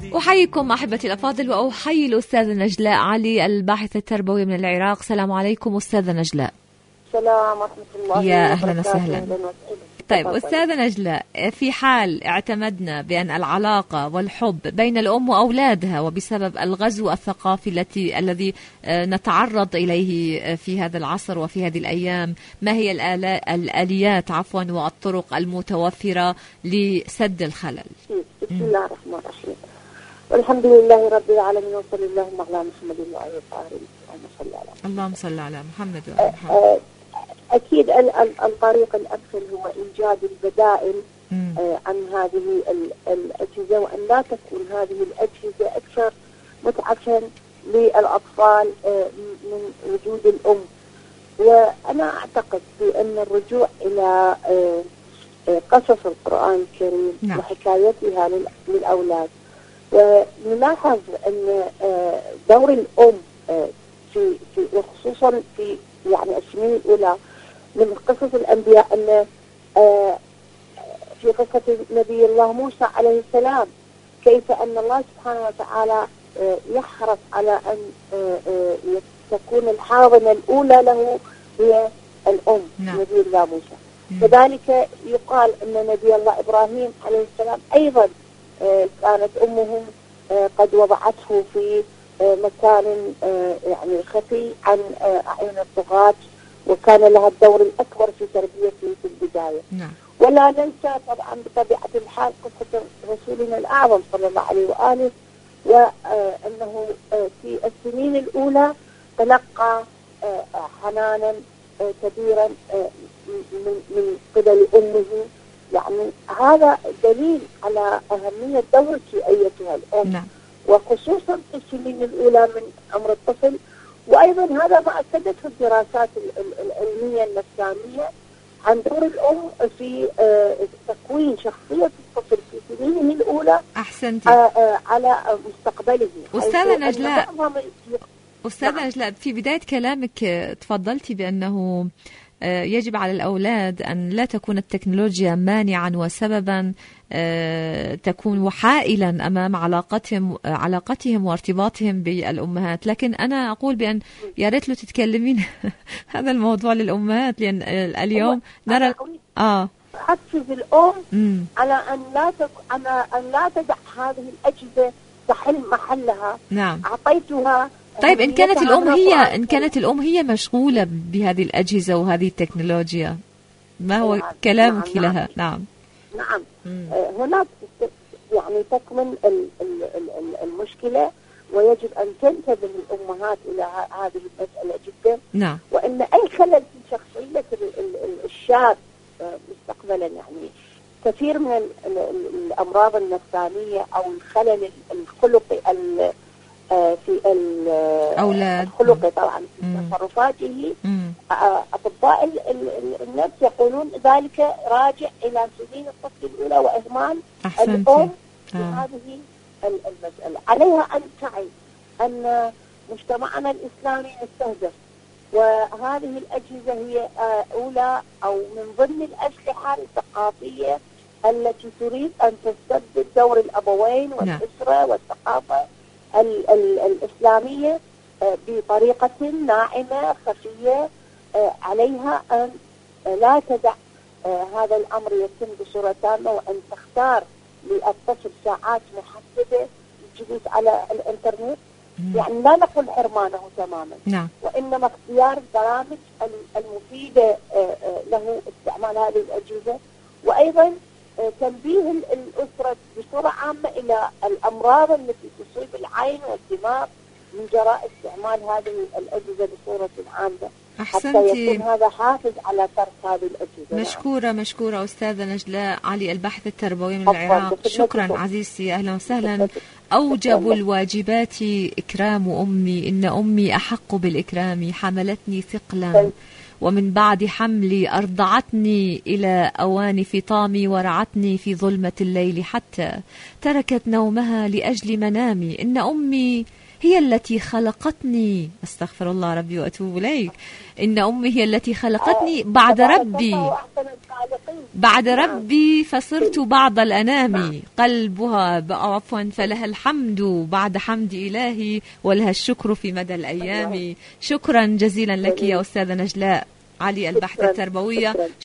أحييكم أحبتي الأفاضل، وأحيي الأستاذة نجلاء علي الباحثة التربوية من العراق. السلام عليكم أستاذة نجلاء. السلام ورحمة الله يا أهلا وسهلا. طيب أستاذة نجلاء، في حال اعتمدنا بأن العلاقة والحب بين الأم وأولادها وبسبب الغزو الثقافي الذي نتعرض إليه في هذا العصر وفي هذه الأيام، ما هي الآليات والطرق المتوفرة لسد الخلل؟ بسم الله الرحمن الرحيم، والحمد لله رب العالمين، وصلى اللهم على محمد وآله الطاهرين. اللهم صل على محمد وآل محمد. أكيد الطريق الأمثل هو إيجاد البدائل عن هذه الأجهزة، وأن لا تكون هذه الأجهزة أكثر متعة للأطفال من وجود الأم. وأنا أعتقد بأن الرجوع إلى قصص القرآن الكريم وحكايتها للأولاد، ونلاحظ أن دور الأم في وخصوصا في السنين الأولى من قصص الأنبياء، أن في قصة نبي الله موسى عليه السلام كيف أن الله سبحانه وتعالى يحرص على أن تكون الحاضنة الأولى له هي الأم. نبي الله موسى. كذلك يقال أن نبي الله إبراهيم عليه السلام أيضا كانت أمه قد وضعته في مكان خفي عن أعين الطغاة، وكان لها الدور الأكبر في تربيته في البداية. ولا ننسى طبعا بطبيعة الحال قصة رسولنا الأعظم صلى الله عليه وآله، وأنه في السنين الأولى تلقى حنانا كبيرا من قبل أمه. هذا دليل على أهمية دورك أيتها الأم، وخصوصا في السنين الأولى من عمر الطفل. وأيضا هذا ما أكدته الدراسات العلمية النفسانية عن دور الأم في تكوين شخصية الطفل في سنينه الأولى. أحسنتي. على مستقبله. أستاذة نجلاء، في بداية كلامك تفضلتي بأنه يجب على الأولاد أن لا تكون التكنولوجيا مانعا وسببا تكون وحائلا أمام علاقتهم وارتباطهم بالأمهات. لكن أنا أقول بأن يا ريت لو تتكلمين هذا الموضوع للأمهات، لأن اليوم نرى حفز الأم على أن لا تدع هذه الأجهزة تحل محلها. أعطيتها. طيب إن كانت الأم هي مشغولة بهذه الأجهزة وهذه التكنولوجيا، ما هو كلامك لها؟ نعم. هناك تكمن المشكلة، ويجب أن تنتبه الأمهات إلى هذه المسألة جدا. وأن أي خلل في شخصية الشاب مستقبلا، كثير من الأمراض النفسانية أو الخلل الخلقي في الأولاد الخلقي طبعا في تصرفاته، أطباء النفس يقولون ذلك راجع إلى سنين الطفل الأولى وإهمال الأم في هذه المسألة. عليها أن تعي أن مجتمعنا الإسلامي يستهدف، وهذه الأجهزة هي أولى أو من ضمن الأسلحة الثقافية التي تريد أن تستبدل دور الأبوين والأسرة والثقافة الإسلامية بطريقة ناعمة خفية. عليها أن لا تدع هذا الأمر يتم بصورة تامة، وأن تختار للطفل ساعات محددة للجلوس على الإنترنت. لا نقول حرمانه تماما، وإنما اختيار البرامج المفيدة له استعمال هذه الأجهزة. وأيضا تنبيه الأسرة بصورة عامة إلى الأمراض التي تصيب العين والدماغ من جراء استعمال هذه الأجهزة بصورة عامة، حتى يكون هذا حافز على ترك هذه الأجهزة. مشكورة أستاذة نجلاء علي الباحثة التربوية من العراق. شكرا عزيزتي، أهلا وسهلا. أوجب الواجبات إكرام أمي، إن أمي أحق بالإكرام، حملتني ثقلا ومن بعد حملي أرضعتني إلى أوان فطامي، ورعتني في ظلمة الليل حتى تركت نومها لأجل منامي. إن أمي هي التي خلقتني، استغفر الله ربي وأتوب إليك، إن أمي هي التي خلقتني بعد ربي فصرت بعض الأنام قلبها عفوا فلها الحمد بعد حمد إلهي ولها الشكر في مدى الأيام. شكرا جزيلا لك يا أستاذة نجلاء علي البحث التربوية.